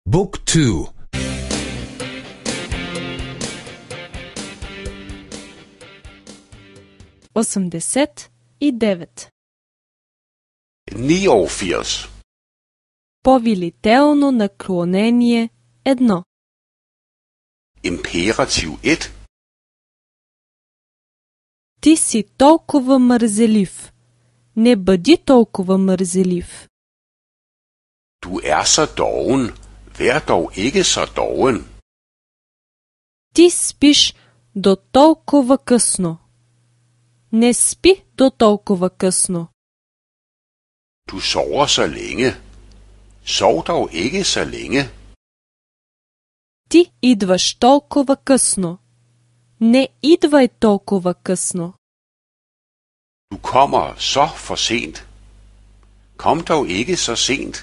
Book 2. 89. 89. Повелително наклонение 1. Imperativ 1. Ти си толкова мързелив. Не бъди толкова мързелив. Du så doven. Vær dog ikke så doven. Ти спиш до толкова късно. Не спи до толкова късно. Du sover så længe. Sov dog ikke så længe. Ти идваш толкова късно. Не идвай толкова късно. Du kommer så for sent. Kom dog ikke så sent.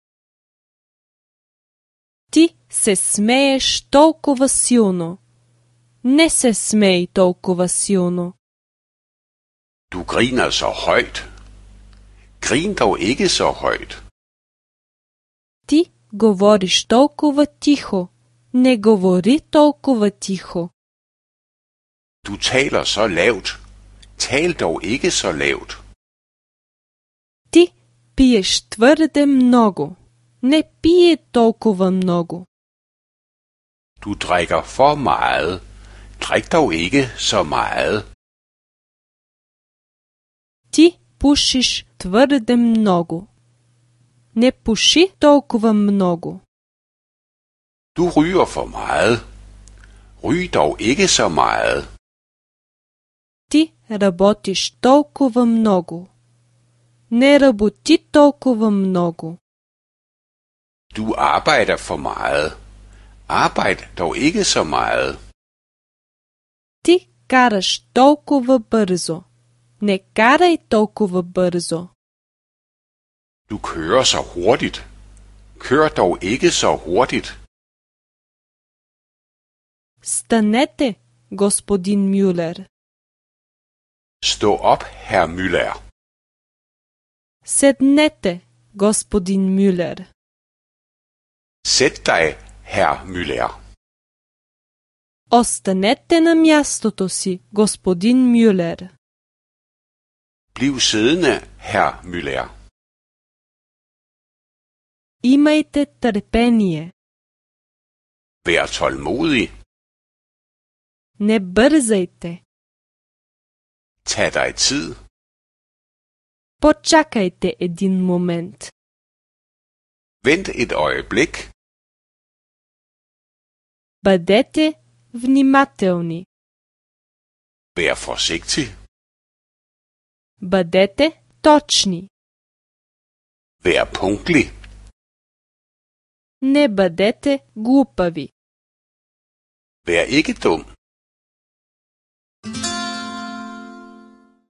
Ти се смееш толкова силно. Не се смей толкова силно. Du griner så højt. Grin dog ikke så højt. Ти говориш толкова тихо. Не говори толкова тихо. Du taler så lavt. Tal dog ikke så lavt. Ти пиеш твърде много. Не пие толкова много. Du drikker for meget. Drik dog ikke så meget. Ти пушиш твърде много. Не пуши толкова много. Du ryger for meget. Ryg dog ikke så meget. Ти работиш толкова много. Не работи толкова много. Du arbejder for meget. Arbejd dog ikke så meget. Ти караш толкова бързо. Не карай толкова бързо. Du kører så hurtigt. Kør dog ikke så hurtigt. Станете, господин Мюлер. Stå op, herr Müller. Седнете, господин Мюлер. Sæt dig, herr Müller. Останете на мястото си, господин Мюлер. Bliv siddende, herr Müller. Имайте търпение. Vær tålmodig. Не бързайте. Tag dig tid. Почакайте един момент. Vent et øjeblik. Бъдете внимателни. Vær forsigtig. Бъдете точни. Vær punktlig. Не бъдете глупави. Vær ikke dum.